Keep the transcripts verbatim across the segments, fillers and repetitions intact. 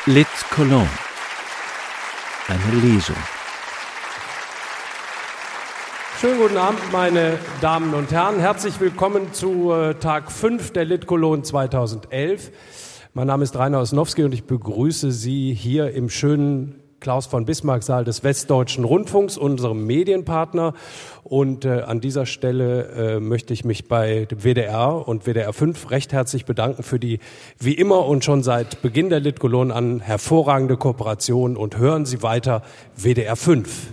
Lit Cologne. Eine Lesung. Schönen guten Abend, meine Damen und Herren. Herzlich willkommen zu äh, Tag fünf der Lit Cologne zweitausendelf. Mein Name ist Rainer Osnowski und ich begrüße Sie hier im schönen Klaus von Bismarck Saal des Westdeutschen Rundfunks, unserem Medienpartner. Und äh, an dieser Stelle äh, möchte ich mich bei dem W D R und W D R fünf recht herzlich bedanken für die wie immer und schon seit Beginn der Lit Cologne an hervorragende Kooperation. Und hören Sie weiter W D R fünf.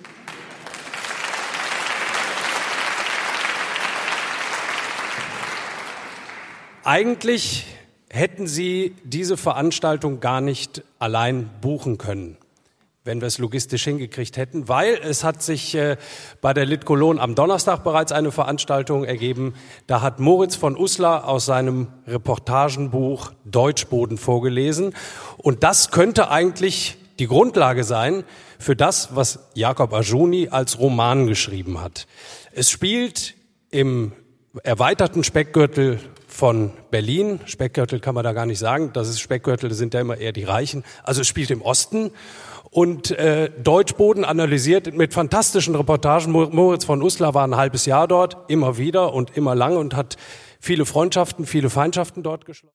Eigentlich hätten Sie diese Veranstaltung gar nicht allein buchen können, wenn wir es logistisch hingekriegt hätten, weil es hat sich äh, bei der Lit Cologne am Donnerstag bereits eine Veranstaltung ergeben. Da hat Moritz von Uslar aus seinem Reportagenbuch Deutschboden vorgelesen. Und das könnte eigentlich die Grundlage sein für das, was Jakob Arjuni als Roman geschrieben hat. Es spielt im erweiterten Speckgürtel von Berlin. Speckgürtel kann man da gar nicht sagen. Das ist Speckgürtel, das sind ja immer eher die Reichen. Also es spielt im Osten. Und äh, Deutschboden analysiert mit fantastischen Reportagen. Moritz von Uslar war ein halbes Jahr dort, immer wieder und immer lang und hat viele Freundschaften, viele Feindschaften dort geschlossen.